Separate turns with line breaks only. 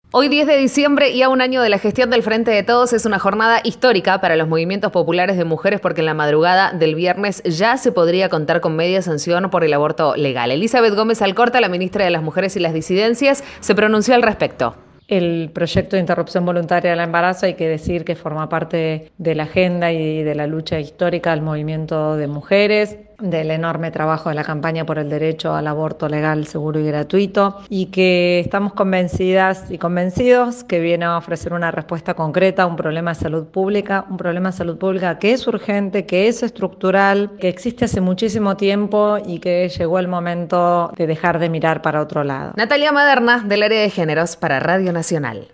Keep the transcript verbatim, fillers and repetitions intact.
Hoy diez de diciembre y a un año de la gestión del Frente de Todos es una jornada histórica para los movimientos populares de mujeres porque en la madrugada del viernes ya se podría contar con media sanción por el aborto legal. Elizabeth Gómez Alcorta, la ministra de las Mujeres y las Disidencias, se pronunció al respecto.
El proyecto de interrupción voluntaria del embarazo hay que decir que forma parte de la agenda y de la lucha histórica del movimiento de mujeres, del enorme trabajo de la campaña por el derecho al aborto legal, seguro y gratuito, y que estamos convencidas y convencidos que viene a ofrecer una respuesta concreta a un problema de salud pública, un problema de salud pública que es urgente, que es estructural, que existe hace muchísimo tiempo y que llegó el momento de dejar de mirar para otro lado.
Natalia Maderna, del área de géneros, para Radio Nacional.